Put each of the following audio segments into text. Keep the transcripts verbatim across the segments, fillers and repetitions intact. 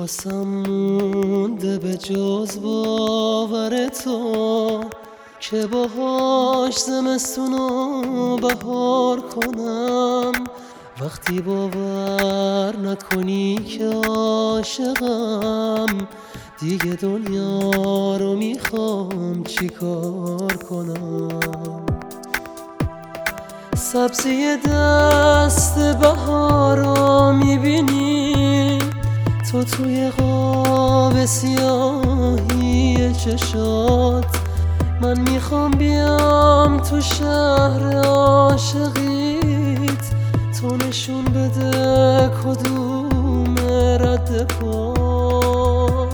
واسم مونده به جز باور تو که باهاش زمستونو بهار کنم. وقتی باور نکنی که عاشقم، دیگه دنیا رو میخوام چیکار کنم. سبزی دست بهارو میبینی تو توی قاب سیاهی چشات. من میخوام بیام تو شهر عاشقیت، تو نشون بده کدوم رد پات.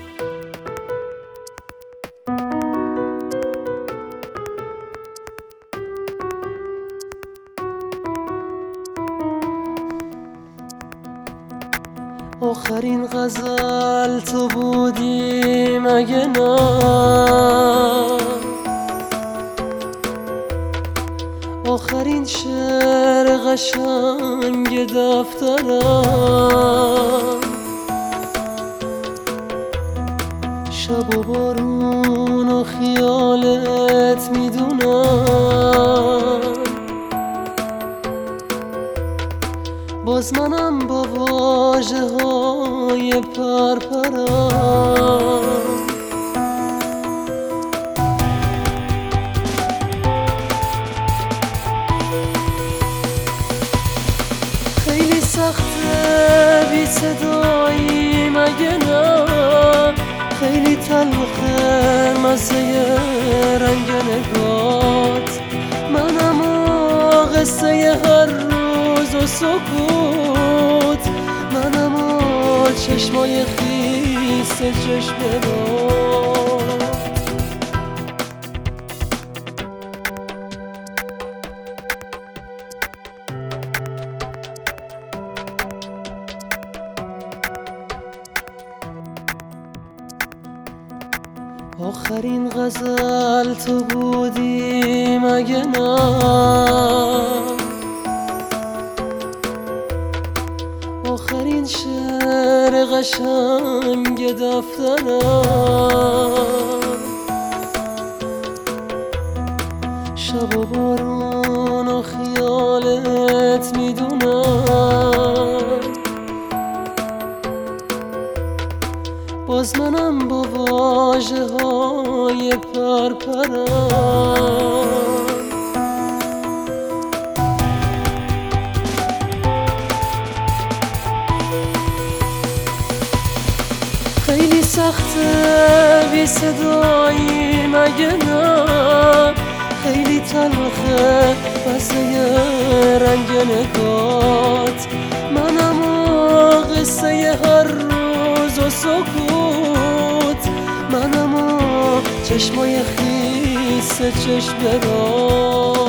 آخرین غزل تو بودی مگه نه؟ آخرین شعر قشنگ دفترم. شب و بارون و خیالت میدونم، باز منم با واژه های پرپرم. خیلی سخته بی صدایی مگه نه؟ خیلی تلخه مزه رنگ نگات. منم و قصه هر روز و سکوت، منم و چشمای خیس چشم باد. آخرین غزل تو بودی مگه نه؟ آخرین شعر قشنگ دفترم. شب و بارون و خیالت میدونم، باز منم با واژه های پرپرم. خیلی سخته بی صدایی مگه نه؟ خیلی تلخه مزه رنگ نگات. منم و قصه هر روز و سکوت، منم و چشمای خیس چشم باد.